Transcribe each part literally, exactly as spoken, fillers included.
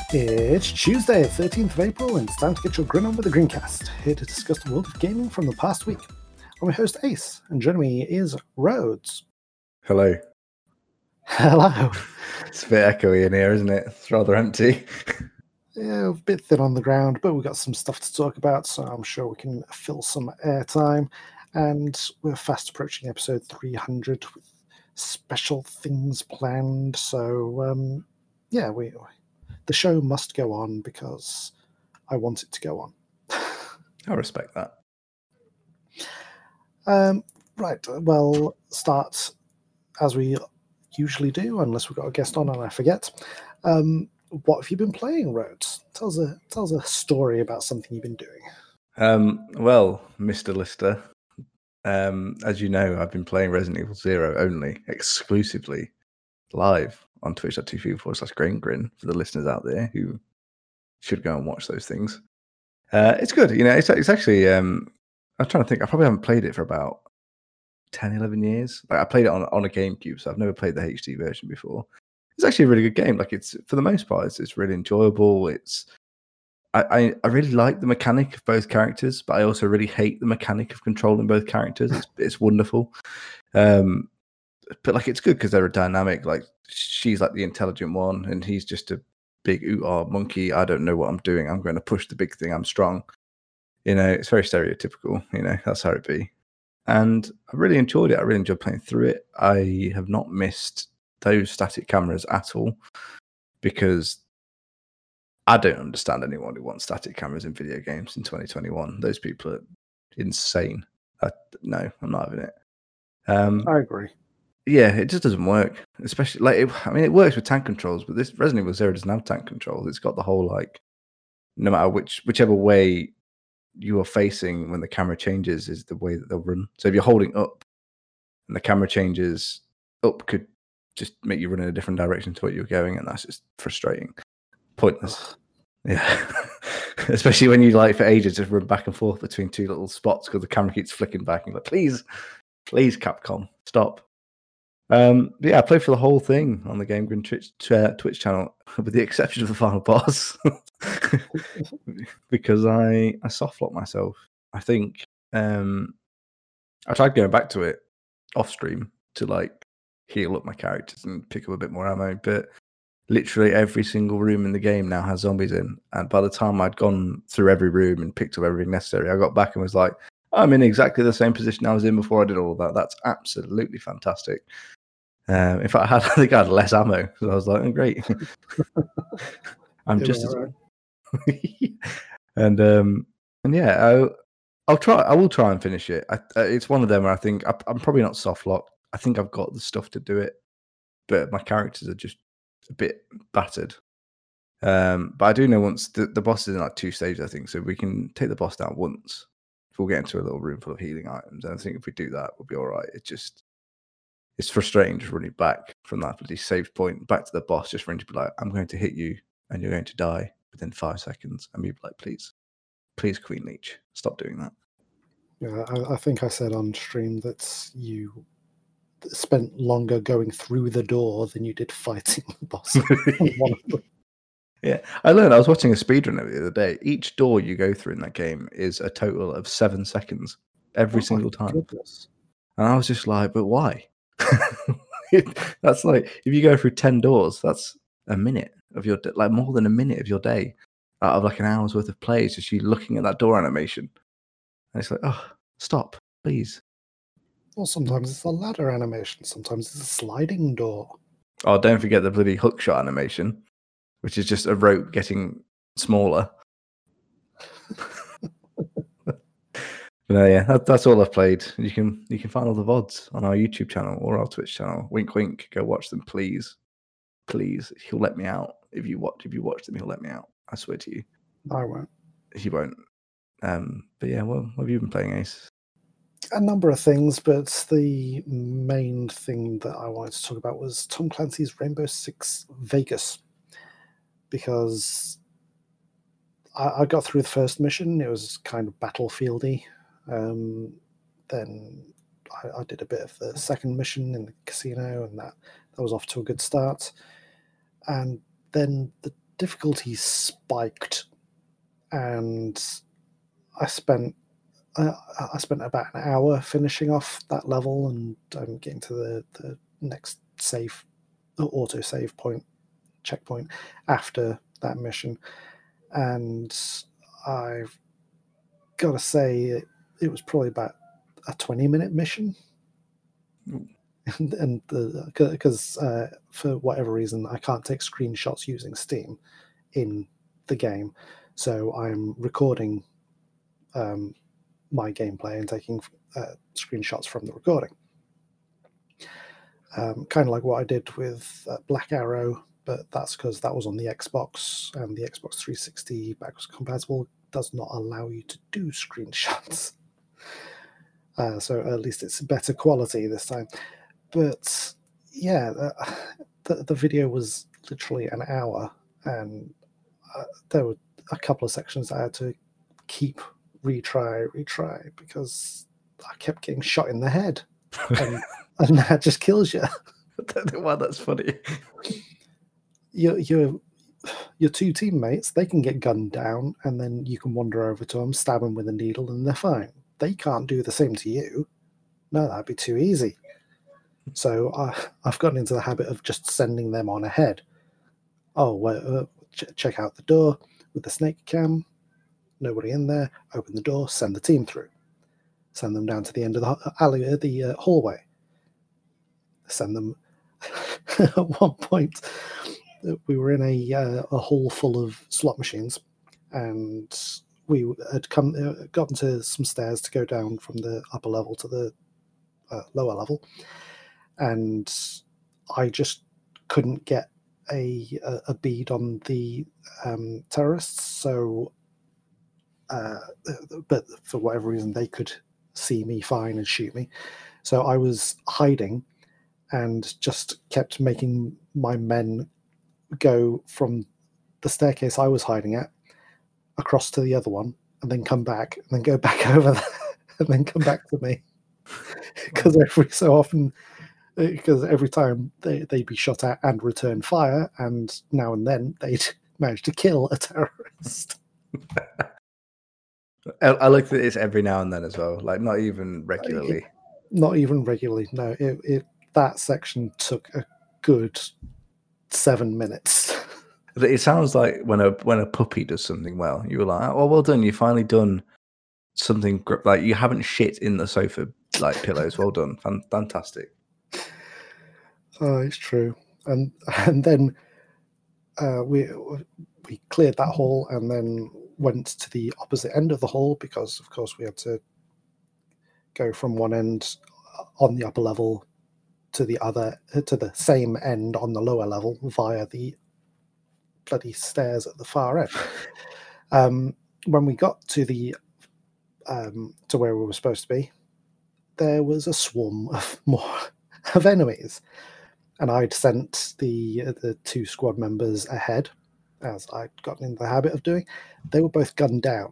It's Tuesday, thirteenth of April, and it's time to get your grin on with the Greencast, here to discuss the world of gaming from the past week. I'm your host, Ace, and joining me is Rhodes. Hello. Hello. It's a bit echoey in here, isn't it? It's rather empty. Yeah, a bit thin on the ground, but we've got some stuff to talk about, so I'm sure we can fill some airtime. And we're fast approaching episode three hundred with special things planned. So, um, yeah, we the show must go on because I want it to go on. I respect that. Um, right, well, start as we usually do, unless we've got a guest on and I forget. Um, what have you been playing, Rhodes? Tell us a tell us a story about something you've been doing. Um, well, Mister Lister, um, as you know, I've been playing Resident Evil Zero only, exclusively, live on twitch.tv forward slash Grain Grin for the listeners out there who should go and watch those things. Uh, it's good, you know, it's, it's actually, um, I'm trying to think, I probably haven't played it for about ten, eleven years. Like, I played it on, on a GameCube, so I've never played the H D version before. It's actually a really good game. Like, it's, for the most part, it's, it's really enjoyable. It's, I, I, I really like the mechanic of both characters, but I also really hate the mechanic of controlling both characters. It's, it's wonderful. Um, but like, it's good because they're a dynamic. Like, she's like the intelligent one, and he's just a big ooh-ah monkey. I don't know what I'm doing. I'm going to push the big thing. I'm strong. You know, it's very stereotypical. You know, that's how it be. And I really enjoyed it. I really enjoyed playing through it. I have not missed those static cameras at all because I don't understand anyone who wants static cameras in video games in twenty twenty-one. Those people are insane. I, no, I'm not having it. Um, I agree. Yeah, it just doesn't work. Especially like, it, I mean, it works with tank controls, but this Resident Evil Zero doesn't have tank controls. It's got the whole like, no matter which whichever way you are facing when the camera changes is the way that they'll run. So if you're holding up and the camera changes, up could just make you run in a different direction to what you're going, and that's just frustrating, pointless. Yeah, especially when you like for ages just run back and forth between two little spots because the camera keeps flicking back. And you're like, please, please, Capcom, stop. Um, but yeah, I played for the whole thing on the Game Grin Twitch, uh, Twitch channel, with the exception of the final boss, because I I soft locked myself. I think um, I tried going back to it off stream to like heal up my characters and pick up a bit more ammo, but literally every single room in the game now has zombies in. And by the time I'd gone through every room and picked up everything necessary, I got back and was like, I'm in exactly the same position I was in before I did all of that. That's absolutely fantastic. Um, in fact, I, had, I think I had less ammo because I was like, oh, great. I'm just as right. and um, and yeah, I'll, I'll try. I will try and finish it. I, uh, it's one of them where I think I, I'm probably not soft locked. I think I've got the stuff to do it, but my characters are just a bit battered. Um, but I do know once the, the boss is in like two stages, I think, so we can take the boss down once. We'll get into a little room full of healing items, and I think if we do that, we'll be all right. It's just it's frustrating just running back from that bloody save point back to the boss, just for him to be like, "I'm going to hit you, and you're going to die within five seconds," and be like, "Please, please, Queen Leech, stop doing that." Yeah, I, I think I said on stream that you spent longer going through the door than you did fighting the boss. One of them. Yeah, I learned. I was watching a speedrun of it the other day. Each door you go through in that game is a total of seven seconds every Oh, single time. Goodness. And I was just like, but why? That's like, if you go through ten doors, that's a minute of your day, like more than a minute of your day out of like an hour's worth of play. It's just you looking at that door animation. And it's like, oh, stop, please. Well, sometimes it's a ladder animation. Sometimes it's a sliding door. Oh, don't forget the bloody hookshot animation, which is just a rope getting smaller. No, yeah, that, that's all I've played. You can you can find all the V O Ds on our YouTube channel or our Twitch channel. Wink, wink. Go watch them, please, please. He'll let me out if you watch. If you watch them, he'll let me out. I swear to you. I won't. He won't. Um, but yeah, well, what have you been playing, Ace? A number of things, but the main thing that I wanted to talk about was Tom Clancy's Rainbow Six Vegas, because I, I got through the first mission. It was kind of battlefieldy. Um, then I, I did a bit of the second mission in the casino, and that, that was off to a good start. And then the difficulty spiked, and I spent uh, I spent about an hour finishing off that level and um, getting to the, the next save, auto save point, checkpoint after that mission. And I've got to say, it, it was probably about a twenty minute mission. And because uh, for whatever reason, I can't take screenshots using Steam in the game. So I'm recording um, my gameplay and taking uh, screenshots from the recording. Um, kind of like what I did with uh, Black Arrow, but that's because that was on the Xbox, and the Xbox three sixty backwards compatible does not allow you to do screenshots. Uh, so at least it's better quality this time. But yeah, uh, the, the video was literally an hour, and uh, there were a couple of sections I had to keep retry, retry, because I kept getting shot in the head. And, and that just kills you. I don't know why that's funny. Your, your, your two teammates, they can get gunned down, and then you can wander over to them, stab them with a needle, and they're fine. They can't do the same to you. No, that'd be too easy. So I, I've gotten into the habit of just sending them on ahead. Oh, well, uh, ch- check out the door with the snake cam. Nobody in there. Open the door. Send the team through. Send them down to the end of the alley, uh, the uh, hallway. Send them. At one point, we were in a uh, a hall full of slot machines, and we had come uh, gotten to some stairs to go down from the upper level to the uh, lower level. And I just couldn't get a a, a bead on the um, terrorists. So, uh, but for whatever reason, they could see me fine and shoot me. So I was hiding and just kept making my men go from the staircase I was hiding at across to the other one, and then come back, and then go back over there, and then come back to me. Because every so often. Because every time they, they'd be shot at and return fire, and now and then they'd manage to kill a terrorist. I, I like that it's every now and then as well, like not even regularly. It, not even regularly, no. It, it that section took a good seven minutes. It sounds like when a when a puppy does something well, you were like, "Oh, well done! You finally done something gr- like you haven't shit in the sofa like pillows. Well done, Fan- fantastic." Oh, it's true. And and then uh, we we cleared that hall and then went to the opposite end of the hall, because, of course, we had to go from one end on the upper level to the other, to the same end on the lower level via the bloody stairs at the far end. Um, when we got to the um, to where we were supposed to be, there was a swarm of more of enemies. And I'd sent the the two squad members ahead, as I'd gotten into the habit of doing. They were both gunned down,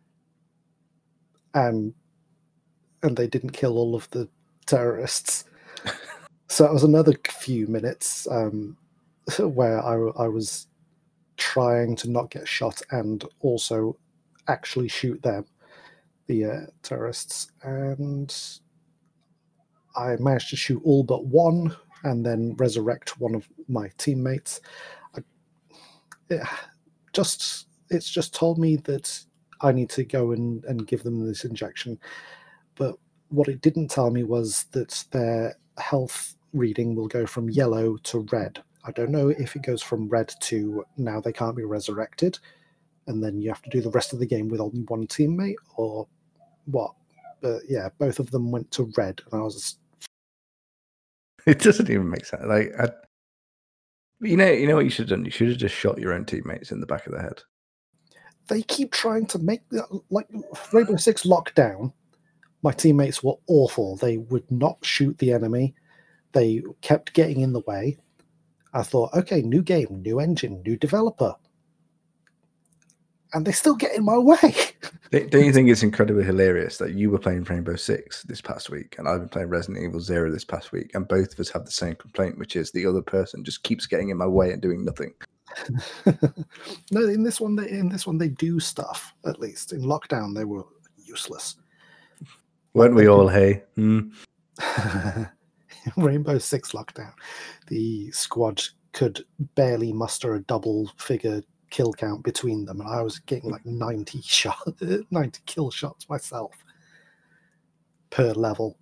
and and they didn't kill all of the terrorists. So it was another few minutes um, where I, I was trying to not get shot and also actually shoot them, the uh, terrorists. And I managed to shoot all but one, and then resurrect one of my teammates. I, it just it's just told me that I need to go and, and give them this injection. But what it didn't tell me was that their health reading will go from yellow to red. I don't know if it goes from red to now they can't be resurrected, and then you have to do the rest of the game with only one teammate, or what. But yeah, both of them went to red, and I was... It doesn't even make sense. Like, I, you know, you know what you should have done? You should have just shot your own teammates in the back of the head. They keep trying to make, like, Rainbow Six Lockdown. My teammates were awful. They would not shoot the enemy. They kept getting in the way. I thought, okay, new game, new engine, new developer. And they still get in my way. Don't you think it's incredibly hilarious that you were playing Rainbow Six this past week and I've been playing Resident Evil Zero this past week, and both of us have the same complaint, which is the other person just keeps getting in my way and doing nothing? No, in this one, they in this one they do stuff. At least in Lockdown, they were useless. Weren't Like we they all? could- Hey, Hmm. Rainbow Six Lockdown, the squad could barely muster a double figure kill count between them, and I was getting like ninety shot, ninety kill shots myself per level.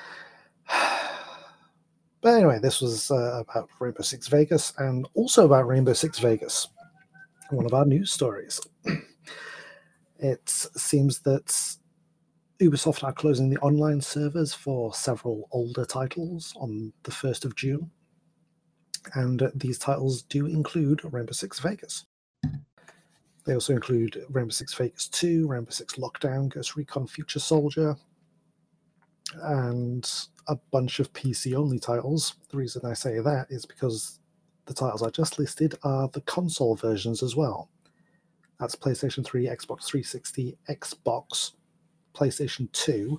But anyway, this was uh, about Rainbow Six Vegas, and also about Rainbow Six Vegas, one of our news stories. It seems that Ubisoft are closing the online servers for several older titles on the first of June. And these titles do include Rainbow Six Vegas. They also include Rainbow Six Vegas two, Rainbow Six Lockdown, Ghost Recon Future Soldier, and a bunch of P C-only titles. The reason I say that is because the titles I just listed are the console versions as well. That's PlayStation three, Xbox three sixty, Xbox, PlayStation two,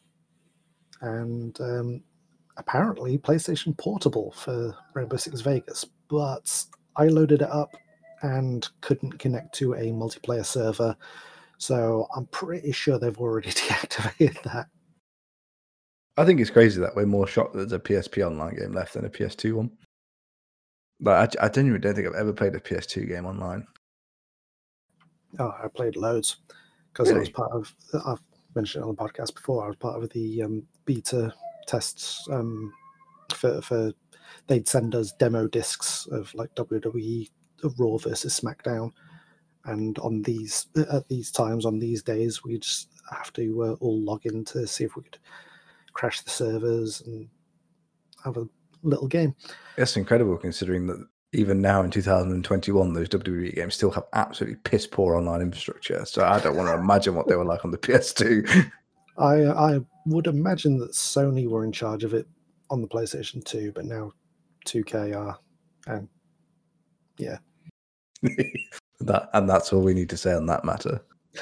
and um, apparently PlayStation Portable for Rainbow Six Vegas. But I loaded it up and couldn't connect to a multiplayer server, so I'm pretty sure they've already deactivated that. I think it's crazy that we're more shocked that there's a P S P online game left than a P S two one. Like, I, I genuinely don't think I've ever played a P S two game online. Oh, I played loads because I was Really? part of. I've mentioned it on the podcast before. I was part of the um, beta tests um, for for. They'd send us demo discs of like W W E Raw versus SmackDown, and on these at these times on these days we'd just have to uh, all log in to see if we could crash the servers and have a little game. It's incredible considering that even now in two thousand twenty-one, those W W E games still have absolutely piss poor online infrastructure. So I don't want to imagine what they were like on the P S two. I I would imagine that Sony were in charge of it on the PlayStation two, but now two K are, and yeah. that and that's all we need to say on that matter.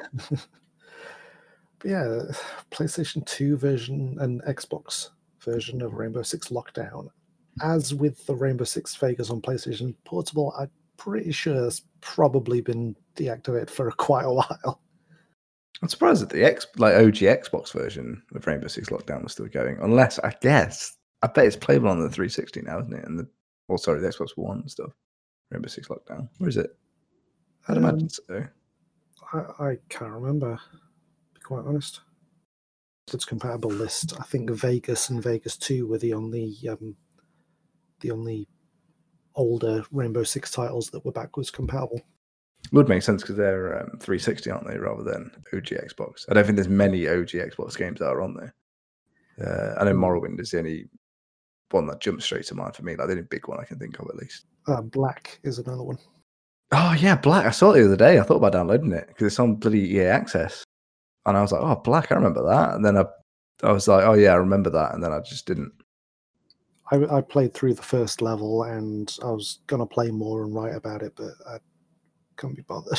But yeah, PlayStation two version and Xbox version of Rainbow Six Lockdown. As with the Rainbow Six Vegas on PlayStation Portable, I'm pretty sure it's probably been deactivated for quite a while. I'm surprised that the X, like O G Xbox version of Rainbow Six Lockdown was still going, unless I guess I bet it's playable on the three sixty now, isn't it? And the, well, sorry, the Xbox One and stuff. Rainbow Six Lockdown, where is it? I'd Um, imagine so. I, I can't remember, to be quite honest. It's compatible list. I think Vegas and Vegas two were the only um, the only older Rainbow Six titles that were backwards compatible. Would make sense because they're um, three sixty, aren't they, rather than O G Xbox? I don't think there's many O G Xbox games that are on there. Uh, I know Morrowind is the only one that jumps straight to mind for me, like the only big one I can think of at least. Uh, Black is another one. Oh yeah, Black. I saw it the other day. I thought about downloading it because it's on bloody E A Access, and I was like, "Oh, Black, I remember that." And then I, I was like, "Oh yeah, I remember that," and then I just didn't. I, I played through the first level, and I was gonna play more and write about it, but I couldn't be bothered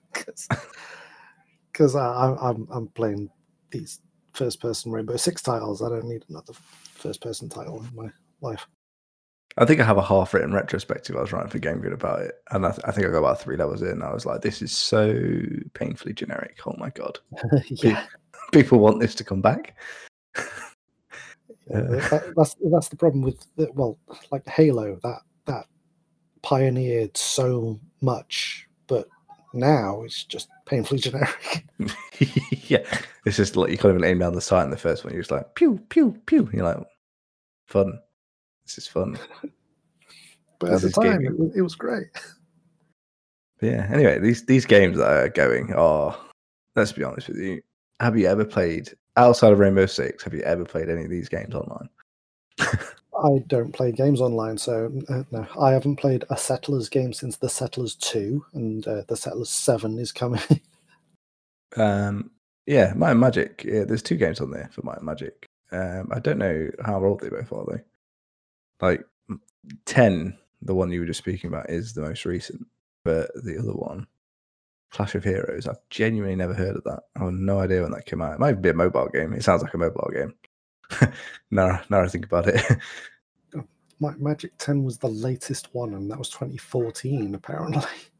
because I'm I'm playing these first-person Rainbow Six titles. I don't need another first-person title in my life. I think I have a half-written retrospective I was writing for Game Grid about it, and I, th- I think I got about three levels in, and I was like, this is so painfully generic. Oh my god. Yeah, People want this to come back. yeah that, that's that's the problem with the, well, like Halo, that that pioneered so much, but now it's just painfully generic. Yeah, it's just like you can't even aim down the sight in the first one. You're just like pew pew pew. You're like, fun. This is fun. But This at is the time, gaming. it was, it was great. But yeah. Anyway, these these games that are going are. Let's be honest with you. Have you ever played outside of Rainbow Six? Have you ever played any of these games online? I don't play games online, so uh, no. I haven't played a Settlers game since the Settlers two, and uh, the Settlers seven is coming. um, yeah, Might and Magic. Yeah, there's two games on there for Might and Magic. Um, I don't know how old they both are though. Like ten, the one you were just speaking about, is the most recent, but the other one, Clash of Heroes, I've genuinely never heard of that. I have no idea when that came out. It might be a mobile game. It sounds like a mobile game. now, now I think about it. Ma- Magic ten was the latest one, and that was twenty fourteen, apparently.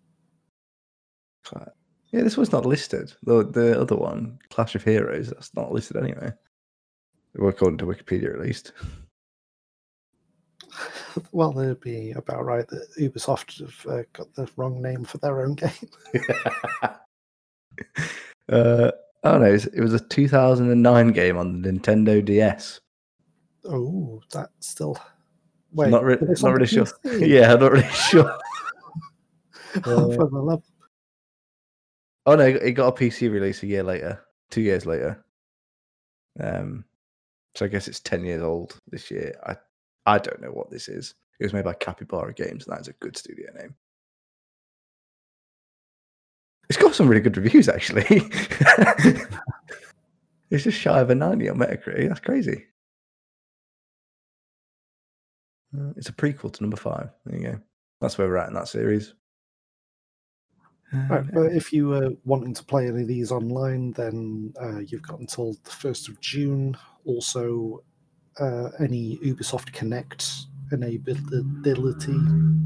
Yeah, this one's not listed. The the other one, Clash of Heroes, that's not listed anyway. Well, according to Wikipedia, at least. Well, that'd be about right that Ubisoft have uh, got the wrong name for their own game. uh, oh no, it was a two thousand nine game on the Nintendo D S. Oh, that still. Wait, not, re- it's not on really the sure. P C? Yeah, I'm not really sure. Oh, Uh, for the love. oh no, it got a P C release a year later, two years later. Um, so I guess it's ten years old this year. I I don't know what this is. It was made by Capybara Games, and that is a good studio name. It's got some really good reviews, actually. It's just shy of a ninety on Metacritic. That's crazy. Uh, it's a prequel to number five. There you go. That's where we're at in that series. Right, but if you were wanting to play any of these online, then uh, you've got until the first of June. Also, uh, any Ubisoft Connect enability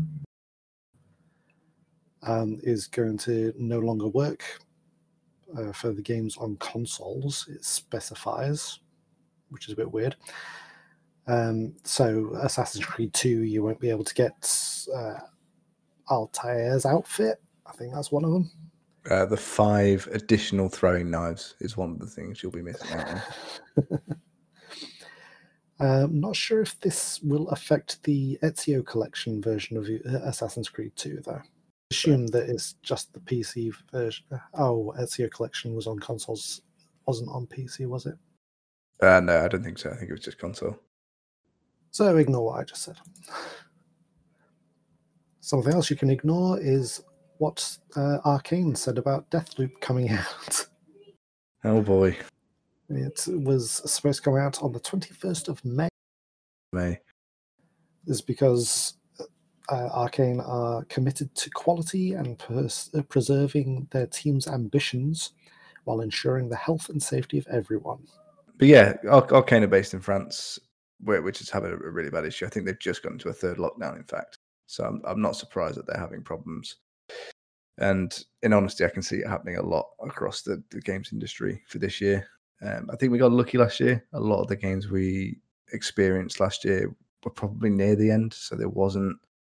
um, is going to no longer work uh, for the games on consoles. It specifies, which is a bit weird. Um, so, Assassin's Creed two, you won't be able to get uh, Altair's outfit. I think that's one of them. Uh, the five additional throwing knives is one of the things you'll be missing out on. I'm um, not sure if this will affect the Ezio Collection version of Assassin's Creed two, though. Assume that it's just the P C version. Oh, Ezio Collection was on consoles, wasn't on P C, was it? Uh, no, I don't think so. I think it was just console. So ignore what I just said. Something else you can ignore is what uh, Arcane said about Deathloop coming out. Oh boy. It was supposed to come out on the twenty-first of May. May. Is because uh, Arcane are committed to quality and pers- uh, preserving their team's ambitions while ensuring the health and safety of everyone. But yeah, Ar- Arcane are based in France, where, which is having a really bad issue. I think they've just gone into a third lockdown, in fact. So I'm, I'm not surprised that they're having problems. And in honesty, I can see it happening a lot across the, the games industry for this year. Um, I think we got lucky last year. A lot of the games we experienced last year were probably near the end, so there wasn't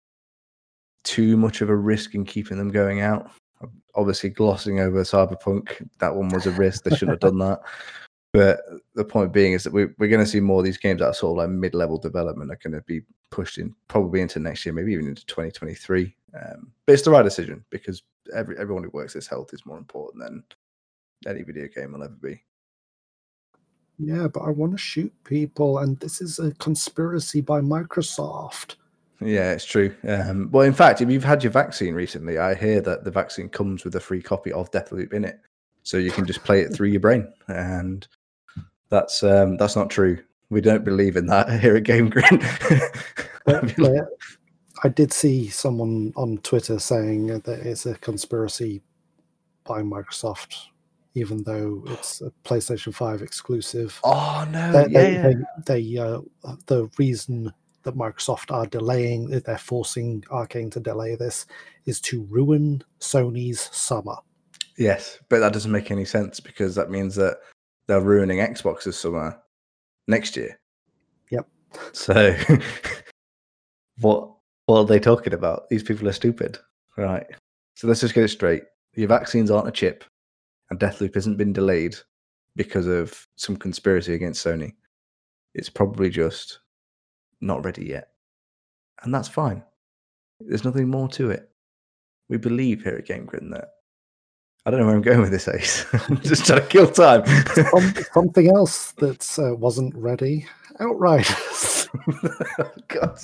too much of a risk in keeping them going out. Obviously, glossing over Cyberpunk, that one was a risk. They shouldn't have done that. But the point being is that we, we're going to see more of these games that are sort of like mid-level development are going to be pushed in probably into next year, maybe even into twenty twenty-three. Um, but it's the right decision because every everyone who works this health is more important than any video game will ever be. Yeah, but I want to shoot people, and this is a conspiracy by Microsoft. Yeah, it's true. Um, well, in fact, if you've had your vaccine recently, I hear that the vaccine comes with a free copy of Deathloop in it. So you can just play it through your brain. And that's um, that's not true. We don't believe in that here at Game Grin. but, but I did see someone on Twitter saying that it's a conspiracy by Microsoft, even though it's a PlayStation five exclusive. Oh no! They, yeah, they, they, they uh, the reason that Microsoft are delaying, they're forcing Arcane to delay this, is to ruin Sony's summer. Yes, but that doesn't make any sense because that means that they're ruining Xbox's summer next year. Yep. So what what are they talking about? These people are stupid. Right. So let's just get it straight. Your vaccines aren't a chip, and Deathloop hasn't been delayed because of some conspiracy against Sony. It's probably just not ready yet. And that's fine. There's nothing more to it. We believe here at Game Grin that I don't know where I'm going with this, Ace. I'm just trying to kill time. Some, something else that uh, wasn't ready. Outriders. Oh, God.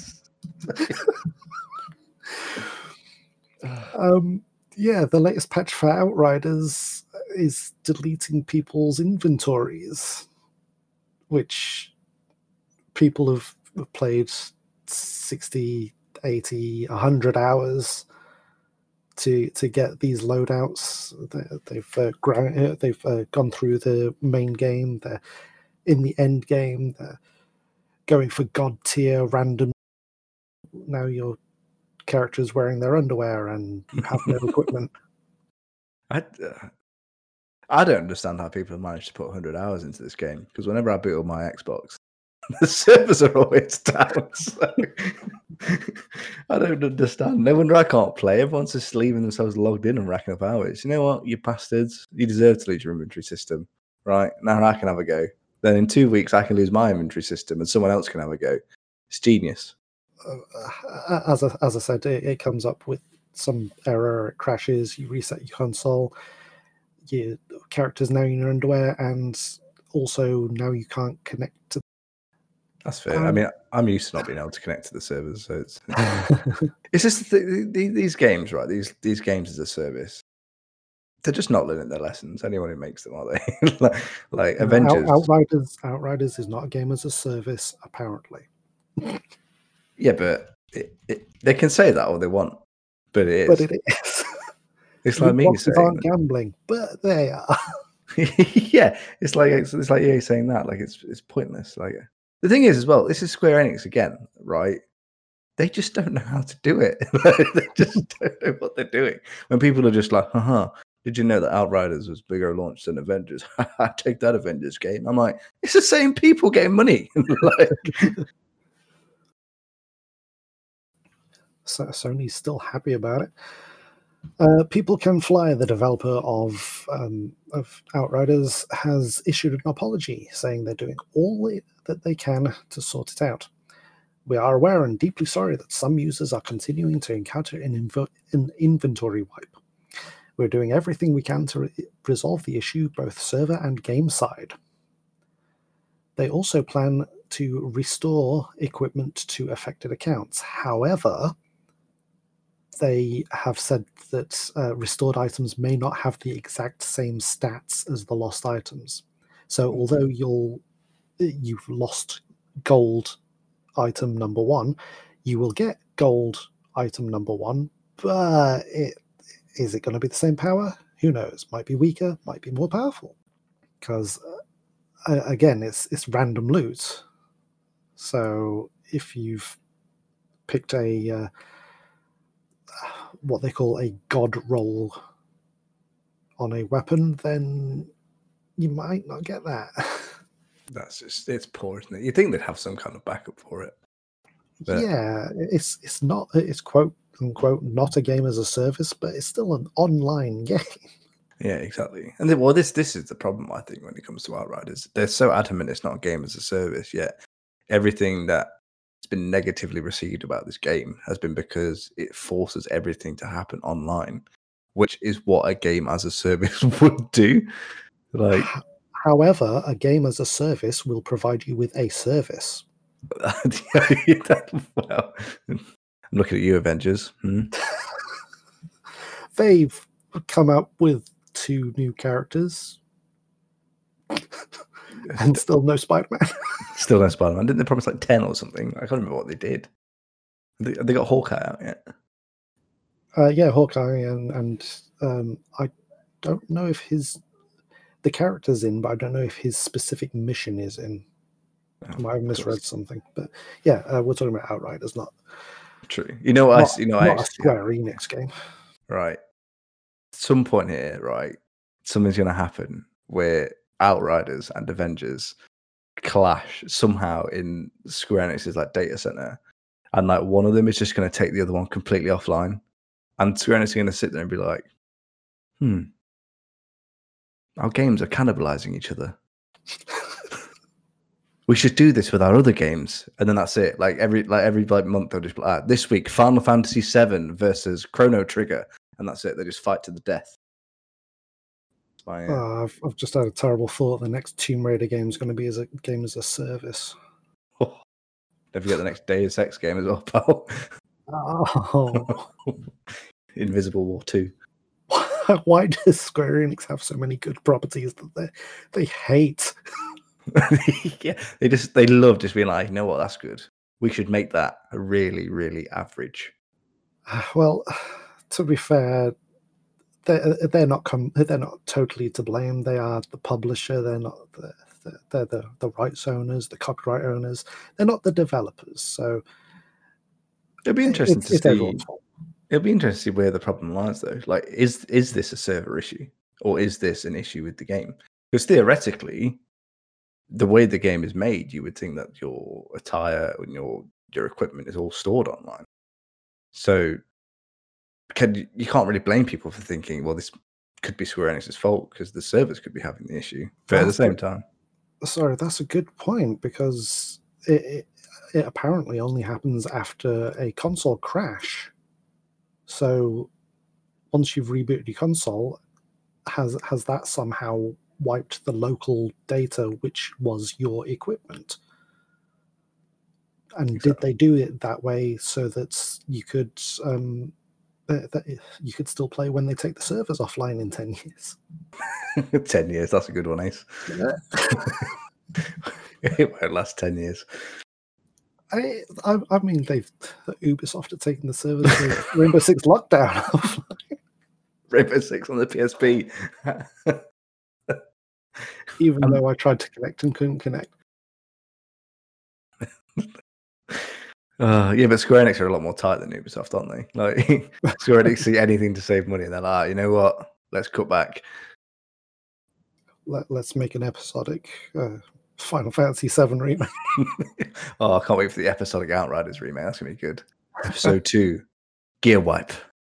um, yeah, the latest patch for Outriders is deleting people's inventories, which people have played sixty, eighty, one hundred hours to to get these loadouts. They've uh, ground, they've uh, gone through the main game. They're in the end game. They're going for god tier random now your character's wearing their underwear and you have no equipment. I, uh, I don't understand how people have managed to put one hundred hours into this game, because whenever I boot up my Xbox, the servers are always down. So I don't understand. No wonder I can't play. Everyone's just leaving themselves logged in and racking up hours. You know what, you bastards? You deserve to lose your inventory system, right? Now I can have a go. Then in two weeks I can lose my inventory system and someone else can have a go. It's genius. Uh, as, I, as I said, it, it comes up with some error, it crashes, you reset your console, your character's now in your underwear, and also now you can't connect to. That's fair. Um, I mean, I'm used to not being able to connect to the servers, so it's it's, it's just the, the, these games, right? These these games as a service, they're just not learning their lessons. Anyone who makes them, are they? like like no, Avengers, Out, Outriders, Outriders is not a game as a service, apparently. Yeah, but it, it, they can say that all they want, but it is. But it is. It's like me saying aren't gambling, but they are. Yeah, it's like it's, it's like E A saying that. Like it's it's pointless. Like the thing is, as well, this is Square Enix again, right? They just don't know how to do it. They just don't know what they're doing. When people are just like, haha, did you know that Outriders was bigger launched than Avengers? I take that Avengers game. I'm like, it's the same people getting money. Like, so Sony's still happy about it. Uh, People Can Fly, the developer of um, of Outriders, has issued an apology saying they're doing all that they can to sort it out. We are aware and deeply sorry that some users are continuing to encounter an, inv- an inventory wipe. We're doing everything we can to re- resolve the issue, both server and game side. They also plan to restore equipment to affected accounts. However, they have said that uh, restored items may not have the exact same stats as the lost items. So although you'll you've lost gold item number one, you will get gold item number one, but it, is it going to be the same power? Who knows? Might be weaker, might be more powerful. Because uh, again, it's it's random loot. So if you've picked a uh, what they call a god roll on a weapon, then you might not get that. That's just, it's poor, isn't it? You'd think they'd have some kind of backup for it. But yeah, it's it's not, it's quote unquote not a game as a service, but it's still an online game. Yeah, exactly. And then, well, this this is the problem, I think, when it comes to Outriders. They're so adamant it's not a game as a service, yet everything that's been negatively received about this game has been because it forces everything to happen online, which is what a game as a service would do. Like, however, a game as a service will provide you with a service. Well, I'm looking at you, Avengers. Hmm? They've come up with two new characters. And still no Spider-Man. Still no Spider-Man. Didn't they promise like ten or something? I can't remember what they did. They, they got Hawkeye out yet? Uh, yeah, Hawkeye, and and um, I don't know if his the character's in, but I don't know if his specific mission is in. Oh, I might have misread something, but yeah, uh, we're talking about Outriders, not true. You know what? Not, I, you know, not I a Square Enix game, right? At some point here, right, something's going to happen where Outriders and Avengers clash somehow in Square Enix's like data center, and like one of them is just going to take the other one completely offline, and Square Enix are going to sit there and be like, "Hmm, our games are cannibalizing each other. We should do this with our other games," and then that's it. Like every like every like month, they'll just be like, "This week, Final Fantasy seven versus Chrono Trigger," and that's it. They just fight to the death. My, uh... oh, I've, I've just had a terrible thought. The next Tomb Raider game is going to be as a game as a service. Oh, don't forget the next Deus Ex game as well, pal. Oh. Invisible War two. Why does Square Enix have so many good properties that they they hate? Yeah, they just they love just being like, you know what, that's good. We should make that a really, really average. Well, to be fair, they're they're not com- they're not totally to blame. They are the publisher. They're not the they're the the rights owners, the copyright owners. They're not the developers. So It'll be interesting It's, to it's see. everyone's fault. It'll be interesting to see where the problem lies, though. Like, is is this a server issue, or is this an issue with the game? Because theoretically, the way the game is made, you would think that your attire and your your equipment is all stored online. So, can you, you can't really blame people for thinking, well, this could be Square Enix's fault because the servers could be having the issue. But at the That's same a- time, Sorry, that's a good point because it, it, it apparently only happens after a console crash. So once you've rebooted your console, has has that somehow wiped the local data, which was your equipment? And did Exactly. they do it that way so that you could um, that, that you could still play when they take the servers offline in ten years? ten years, that's a good one, Ace. It won't last ten years. I, I, I mean, they've Ubisoft are taking the servers for Rainbow Six Lockdown off. Rainbow Six on the P S P. Even Um, though I tried to connect and couldn't connect. Uh, yeah, but Square Enix are a lot more tight than Ubisoft, aren't they? Like Square Enix see anything to save money, and they're like, you know what? Let's cut back. Let, let's make an episodic uh, Final Fantasy seven remake. Oh, I can't wait for the episodic Outriders remake. That's gonna be good. Episode two, Gear Wipe.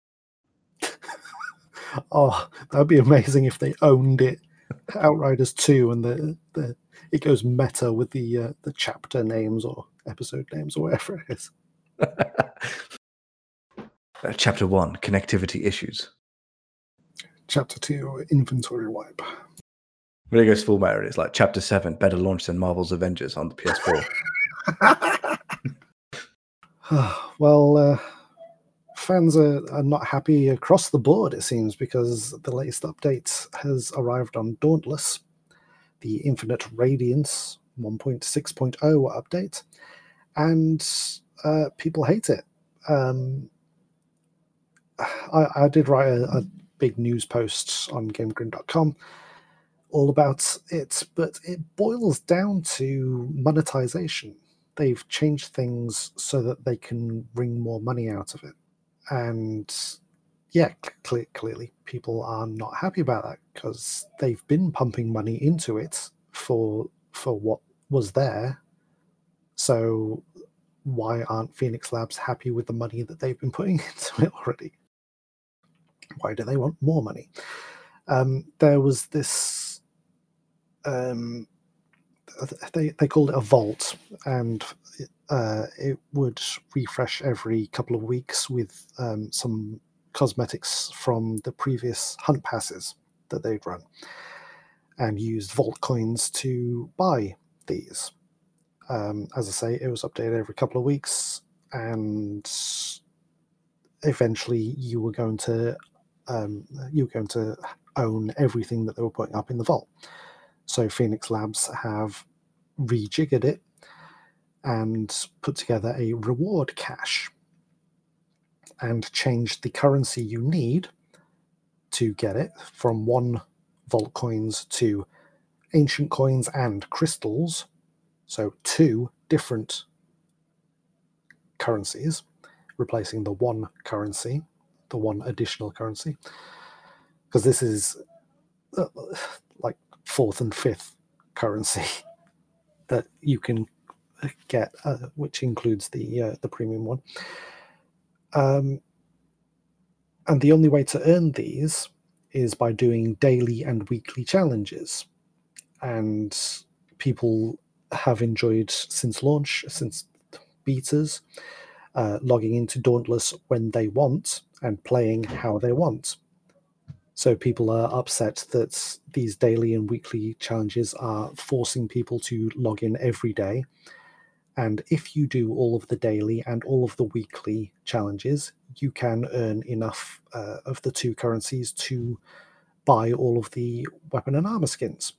Oh, that'd be amazing if they owned it. Outriders two, and the, the it goes meta with the uh, the chapter names or episode names or whatever it is. Uh, chapter one, connectivity issues. Chapter two, inventory wipe. When it goes full meta, it's like chapter seven, better launch than Marvel's Avengers on the P S four. Well, uh, fans are, are not happy across the board, it seems, because the latest update has arrived on Dauntless, the Infinite Radiance one point six point oh update, and uh, people hate it. Um, I, I did write a, a big news post on GameGrin dot com all about it, but it boils down to monetization. They've changed things so that they can wring more money out of it. And yeah, cl- clearly people are not happy about that because they've been pumping money into it for for what was there. So why aren't Phoenix Labs happy with the money that they've been putting into it already? Why do they want more money? Um, there was this um, they they called it a vault, and uh, it would refresh every couple of weeks with um, some cosmetics from the previous hunt passes that they'd run, and used vault coins to buy these. Um, as I say, it was updated every couple of weeks, and eventually you were going to um, you were going to own everything that they were putting up in the vault. So Phoenix Labs have rejiggered it and put together a reward cache and changed the currency you need to get it from one vault coins to ancient coins and crystals. So two different currencies, replacing the one currency, the one additional currency, because this is uh, like fourth and fifth currency that you can get, uh, which includes the uh, the premium one. Um, and the only way to earn these is by doing daily and weekly challenges. And people have enjoyed since launch, since betas, uh, logging into Dauntless when they want and playing how they want. So people are upset that these daily and weekly challenges are forcing people to log in every day. And if you do all of the daily and all of the weekly challenges, you can earn enough uh, of the two currencies to buy all of the weapon and armor skins.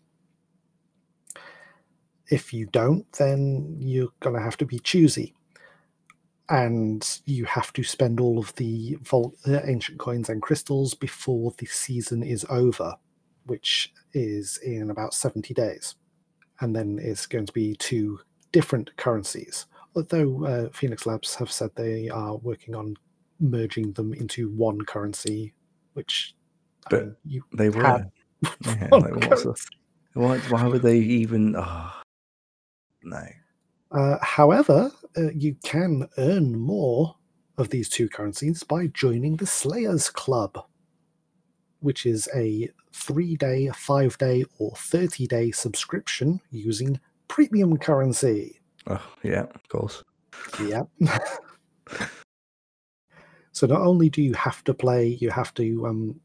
If you don't, then you're going to have to be choosy. And you have to spend all of the vault, uh, ancient coins and crystals before the season is over, which is in about seventy days. And then it's going to be two different currencies although uh, Phoenix Labs have said they are working on merging them into one currency, which I But mean, you they had were. Yeah, one like what's the currency. why why would they even oh no. Uh, however, uh, you can earn more of these two currencies by joining the Slayers Club, which is a three-day, five-day, or thirty-day subscription using premium currency. Oh yeah, of course. Yep. So not only do you have to play, you have to um,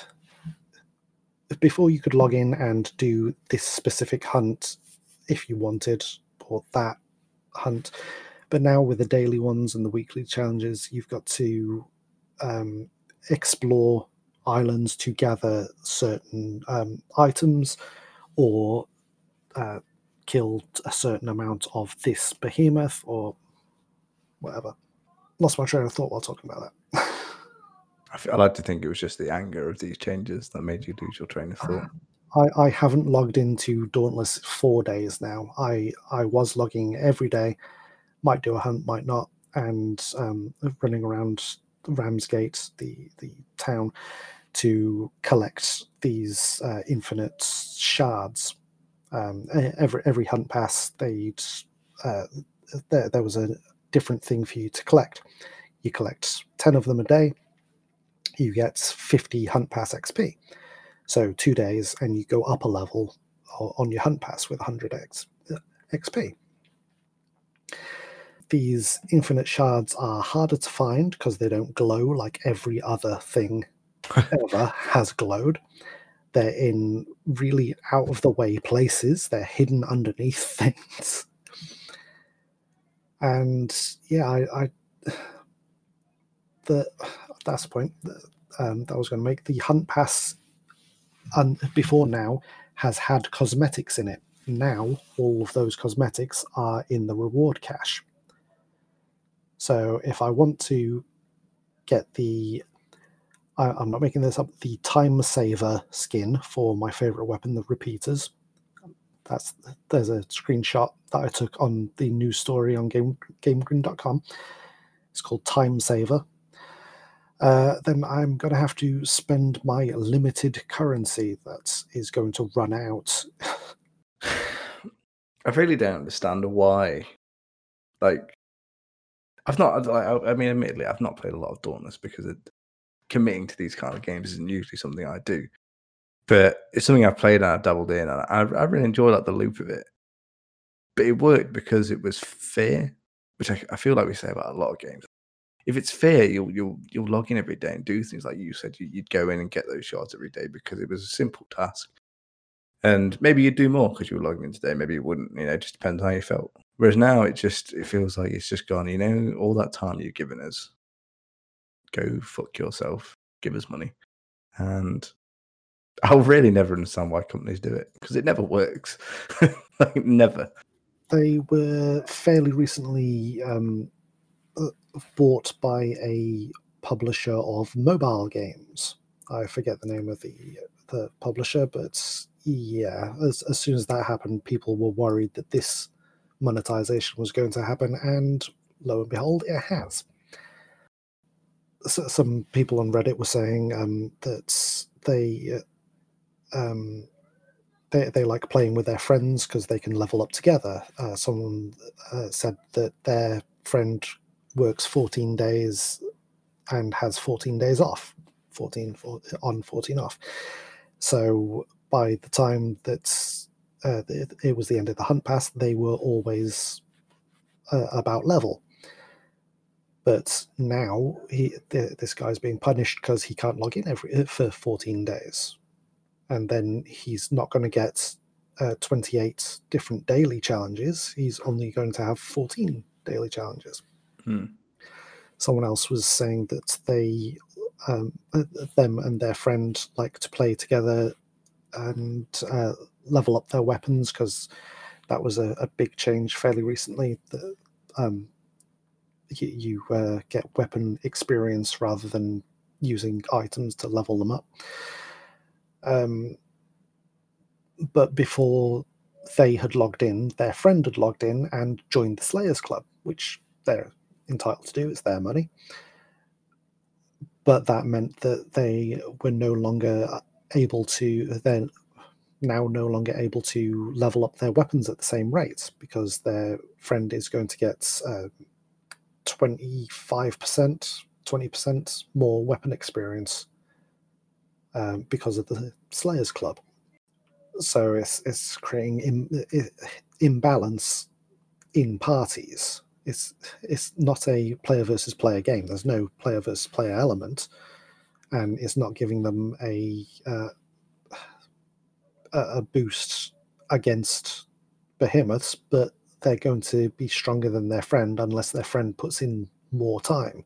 before you could log in and do this specific hunt if you wanted, or that hunt. But now with the daily ones and the weekly challenges, you've got to um, explore islands to gather certain um, items or uh, kill a certain amount of this behemoth or whatever. Lost my train of thought while talking about that. I, f- I like to think it was just the anger of these changes that made you lose your train of thought. I, I haven't logged into Dauntless four days now. I, I was logging every day, might do a hunt, might not, and um, running around Ramsgate, the, the town, to collect these uh, infinite shards. Um, e- every every hunt pass, they'd uh, there, there was a different thing for you to collect. You collect ten of them a day, you get fifty hunt pass X P. So two days, and you go up a level on your hunt pass with one hundred X, X P. These infinite shards are harder to find because they don't glow like every other thing ever has glowed. They're in really out of the way places. They're hidden underneath things. And yeah, I, I the that's the point that, um, that I was going to make. The hunt pass un, before now has had cosmetics in it. Now all of those cosmetics are in the reward cache. So if I want to get the I, I'm not making this up, the time saver skin for my favorite weapon, the repeaters. That's there's a screenshot that I took on the news story on game gamegrin dot com. It's called Time Saver. Uh, then I'm going to have to spend my limited currency that is going to run out. I really don't understand why. Like, I've not. I, I mean, admittedly, I've not played a lot of Dauntless because it, committing to these kind of games isn't usually something I do. But it's something I've played and I've dabbled in, and I, I really enjoy like the loop of it. But it worked because it was fair, which I, I feel like we say about a lot of games. If it's fair, you'll you'll you'll log in every day and do things like you said. You, you'd go in and get those shards every day because it was a simple task. And maybe you'd do more because you were logging in today. Maybe you wouldn't. You know, it just depends how you felt. Whereas now, it just it feels like it's just gone. You know, all that time you've given us, go fuck yourself. Give us money, and I'll really never understand why companies do it because it never works. Like never. They were fairly recently um, uh, bought by a publisher of mobile games. I forget the name of the the publisher, but yeah, as, as soon as that happened, people were worried that this monetization was going to happen, and lo and behold, it has. So, some people on Reddit were saying um, that they um, they they like playing with their friends because they can level up together. Uh, someone uh, said that their friend works fourteen days and has fourteen days off, fourteen on, fourteen off. So by the time that uh, it, it was the end of the hunt pass, they were always uh, about level. But now he, this guy's being punished because he can't log in every for fourteen days, and then he's not going to get uh, twenty-eight different daily challenges. He's only going to have fourteen daily challenges. Hmm. Someone else was saying that they, um, them and their friend, like to play together and uh, level up their weapons because that was a, a big change fairly recently. That um, you, you uh, get weapon experience rather than using items to level them up. Um, but before they had logged in, their friend had logged in and joined the Slayers Club. which they're entitled to do. It's their money. But that meant that they were no longer able to, they're now no longer able to level up their weapons at the same rate, because their friend is going to get uh, twenty-five percent, twenty percent more weapon experience um, because of the Slayers Club. So it's, it's creating Im- imbalance in parties. It's it's not a player versus player game. There's no player versus player element, and it's not giving them a uh, a boost against behemoths. But they're going to be stronger than their friend unless their friend puts in more time.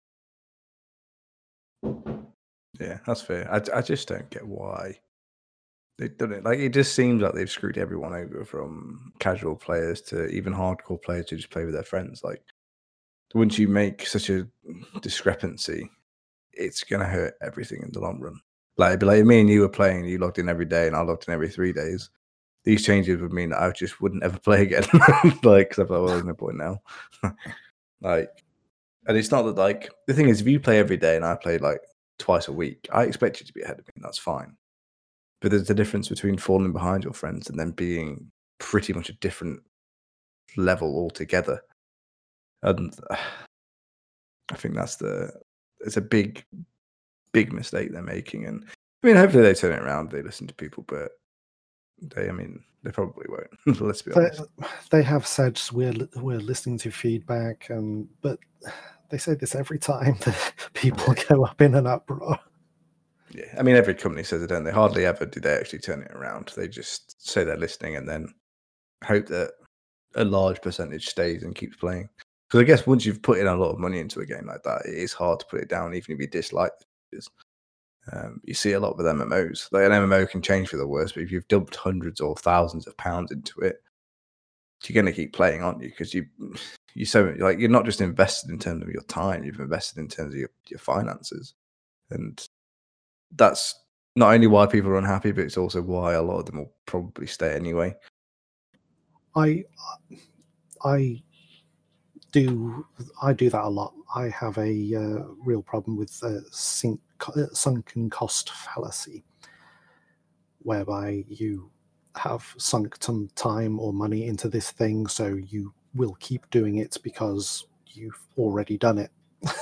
Yeah, that's fair. I, I just don't get why they've done it. Like, it just seems like they've screwed everyone over, from casual players to even hardcore players who just play with their friends. Like, once you make such a discrepancy, it's going to hurt everything in the long run. Like, it'd be like, me and you were playing, you logged in every day and I logged in every three days. These changes would mean that I just wouldn't ever play again. Like, because I'm like, well, there's no point now. Like, and it's not that, like, the thing is, if you play every day and I play like twice a week, I expect you to be ahead of me. That's fine. But there's a difference between falling behind your friends and then being pretty much a different level altogether. And uh, I think that's the, it's a big, big mistake they're making. And I mean, hopefully they turn it around. They listen to people, but they, I mean, they probably won't. Let's be They, honest. they have said we're we're listening to feedback, and but they say this every time that people go up in an uproar. Yeah, I mean, every company says it, don't they? Hardly ever do they actually turn it around. They just say they're listening and then hope that a large percentage stays and keeps playing. Because I guess once you've put in a lot of money into a game like that, it is hard to put it down, even if you dislike the features. Um, you see a lot with M M Os. Like, an M M O can change for the worse, but if you've dumped hundreds or thousands of pounds into it, you're going to keep playing, aren't you? Because you, you so like you're not just invested in terms of your time; you've invested in terms of your, your finances, and that's not only why people are unhappy, but it's also why a lot of them will probably stay anyway. I I do I do that a lot. I have a uh, real problem with uh, sink, uh, sunken cost fallacy, whereby you have sunk some time or money into this thing, so you will keep doing it because you've already done it.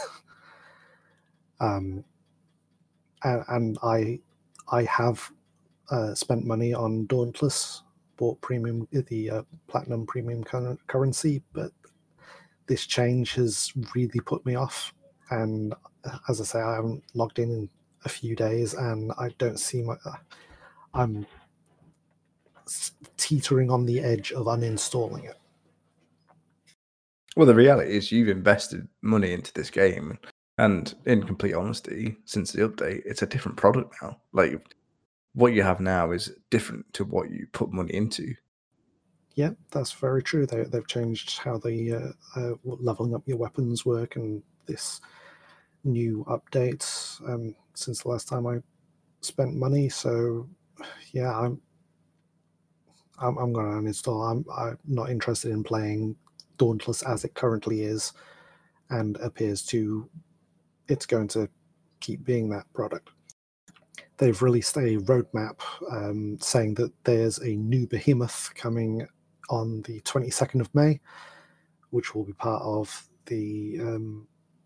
um, and, and I I have uh, spent money on Dauntless, bought premium the uh, platinum premium cur- currency, but this change has really put me off. And uh, as I say, I haven't logged in in a few days, and I don't see my. Uh, I'm teetering on the edge of uninstalling it. Well, the reality is you've invested money into this game, and in complete honesty, since the update, it's a different product now. Like, what you have now is different to what you put money into. Yeah, that's very true. They, they've changed how the uh, uh, leveling up your weapons work, and this new update um, since the last time I spent money. So, yeah, I'm I'm, I'm going to uninstall. I'm I'm not interested in playing Dauntless as it currently is, and appears to it's going to keep being that product. They've released a roadmap um, saying that there's a new behemoth coming on the twenty-second of May, which will be part of the um,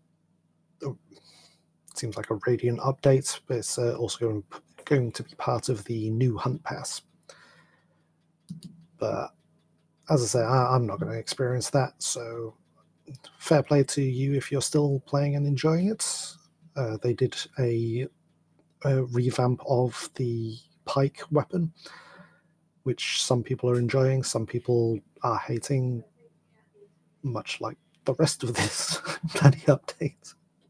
it seems like a Radiant update, but it's uh, also going, going to be part of the new Hunt Pass. But as I say, I, I'm not going to experience that, so fair play to you if you're still playing and enjoying it. Uh, they did a, a revamp of the pike weapon, which some people are enjoying, some people are hating, much like the rest of this bloody update.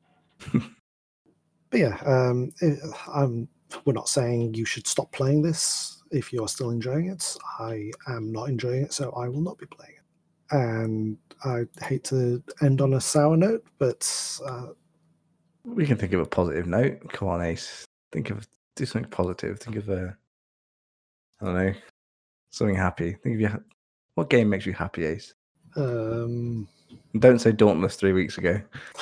But yeah, um, it, I'm, we're not saying you should stop playing this if you're still enjoying it. I am not enjoying it, so I will not be playing it. And I hate to end on a sour note, but uh, We can think of a positive note. Come on, Ace. Think of do something positive. Think of a, I don't know, something happy. Think of your, what game makes you happy, Ace? um, Don't say Dauntless three weeks ago.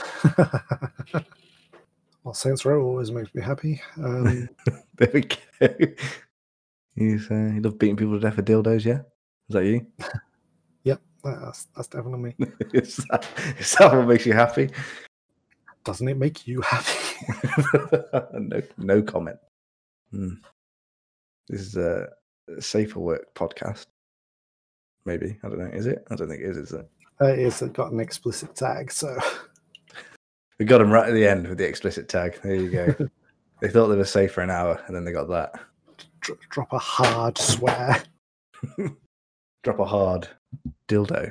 Well, Saints Row always makes me happy. Um, there we go. He's, uh, you love beating people to death with dildos, yeah? Is that you? Yep, that's, that's definitely me. is, that, is that what makes you happy? Doesn't it make you happy? no, no comment. Hmm. This is a Safer Work podcast. Maybe. I don't know. Is it? I don't think it is, is it? Uh, it's got an explicit tag, so... We got them right at the end with the explicit tag. There you go. They thought they were safe for an hour, and then they got that. Drop a hard swear. Drop a hard dildo.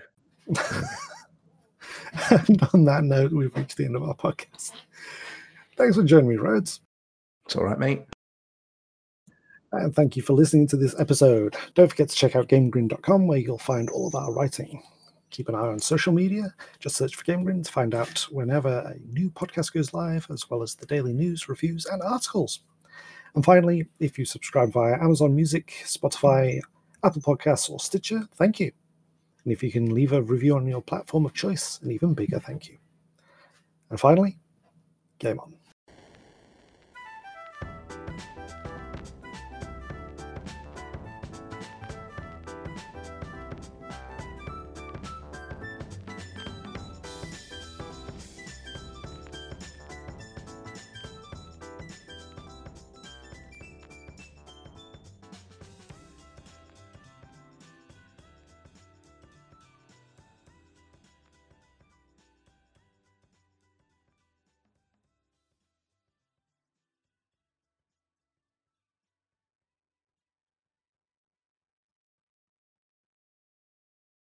And on that note, we've reached the end of our podcast. Thanks for joining me, Rhodes. It's all right, mate. And thank you for listening to this episode. Don't forget to check out GameGrin dot com, where you'll find all of our writing. Keep an eye on social media. Just search for GameGrin to find out whenever a new podcast goes live, as well as the daily news, reviews, and articles. And finally, if you subscribe via Amazon Music, Spotify, Apple Podcasts, or Stitcher, thank you. And if you can leave a review on your platform of choice, an even bigger thank you. And finally, game on.